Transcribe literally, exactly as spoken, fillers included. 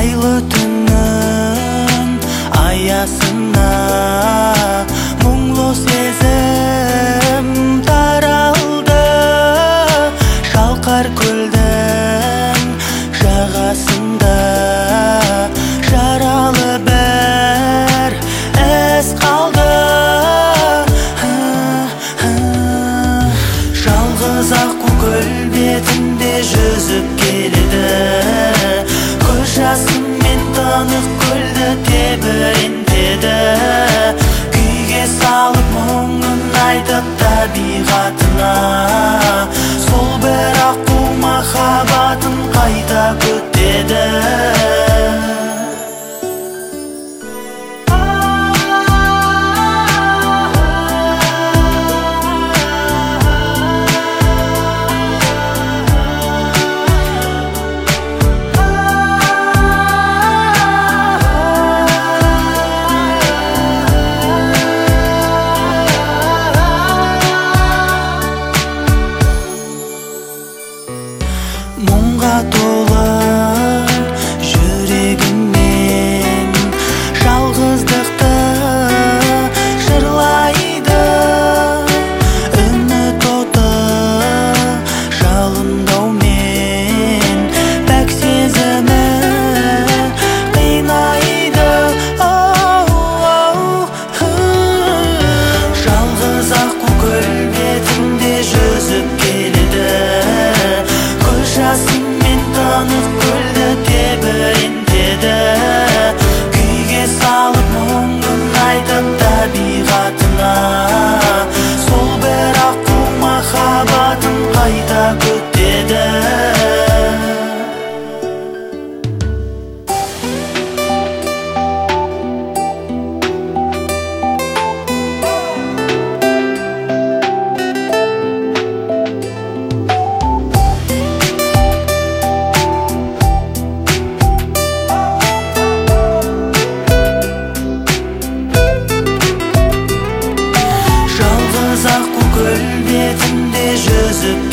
айлы түннің аясына мұңлы сезім таралды. Шалқар көлдің жағасында жаралы бір із қалды. Жалғыз аққу көл бетінде жүзіп келеді. Көз жасымен тынық көлді тебірентеді. Күйге салып мұңын айтып табиғатына, сол бір аққу махаббатын қайта күтеді. Мұңға толы жүрегіммен жалғыздықты жырлайды. Үміт оты жалындаумен пәк сезімі қинайды. Жалғыз аққу көл бетінде жүзіп келеді. Жасымен тынық көлді тебірентеді. Күйге салып мұңын айтып табиғатына, сол бір аққу махаббатын қайта күтеді. Аққу көл бетінде жүзіп